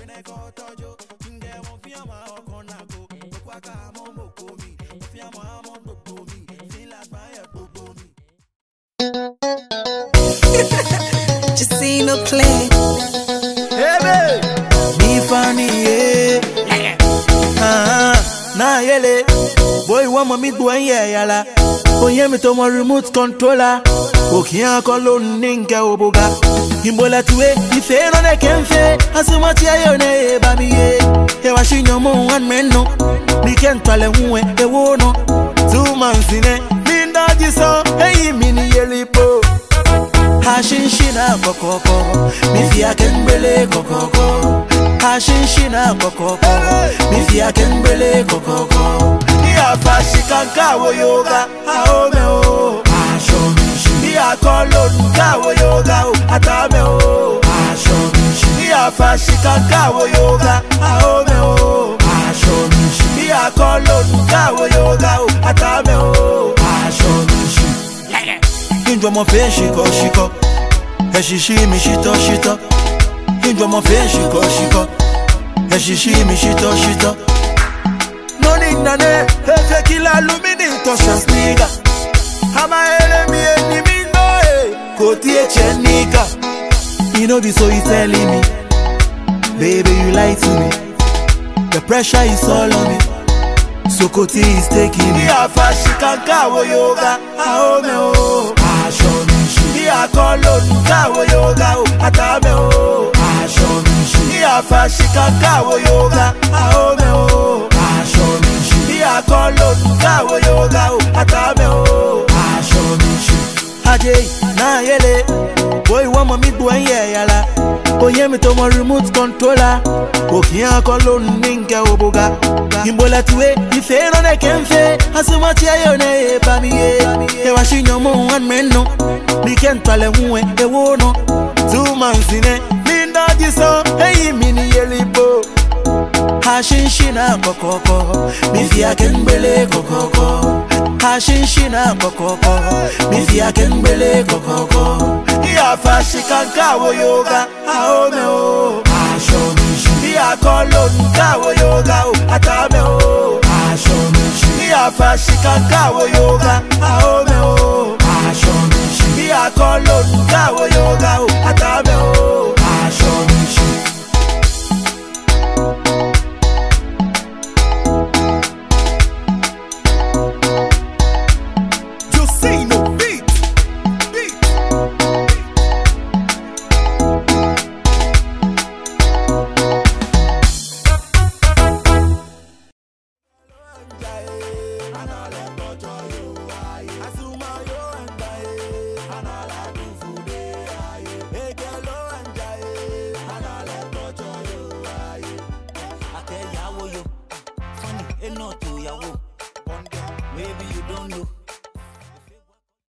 Just see no play. Hey, babe. Me funny, yeah. Nah, yele. Boy, one more meet boy, yeah, yala. Oh, yeah, me to my remote controller. Okay, I call on Ninka Oboga. Himbola to it, if you know they can say, as much as you know, baby, yeah. Was she no more one man, no. We can't tell them who they won't know. 2 months in it, Linda, this song, hey, mini yelly po. Hashin shina kokoko, mifia kembele kokoko. Hashin shina kokoko, mifia kembele kokoko. Iya fashika kawo yoga, aome o. Asho mishi. Iya kolon kawo yoga, atame o. Asho mishi. Iya fashika kawo yoga, aome o. Asho mishi. Iya kolon kawo yoga, atame o. Asho mishi. Injwa mo fe shiko. Eshishi mi shito. Injwa mo fe shiko. Eshishi mi shito. No ningane, efe kila lumini tosha sniga. Hama ele mi enimi no koti echenika. You know be so you telling me, baby you lie to me. The pressure is all on me. So Koti is taking me. Iya fashika kawo yoga, aome o. Asho mishi. Iya kolon kawo yoga, atame o. Asho mishi. Iya fashika kawo yoga, aome o. Asho mishi. Iya kolon kawo yoga, atame o. Asho mishi. Ajay, na yele. Boy, one me boy, yeah, yala. Oh, yeah, me to my remote controller. Okay, I call on Ninka Oboga. Himbola to it, if you know they can say, as much as you know, baby, yeah. Was she no more one man, no. We can't tell them who they won't know. 2 months in it, Linda, this song, hey, mini yelly po. Hashin shina kokoko, mifia kembele kokoko. Hashin shina kokoko, mifia kembele kokoko. Iya fashika kawo yoga, aome o. Asho mishi. Iya kolon kawo yoga, atame o. Asho mishi. Iya fashika kawo yoga, aome o. Asho mishi. Iya kolon kawo yoga, atame o. Asho mishi. Maybe you don't know.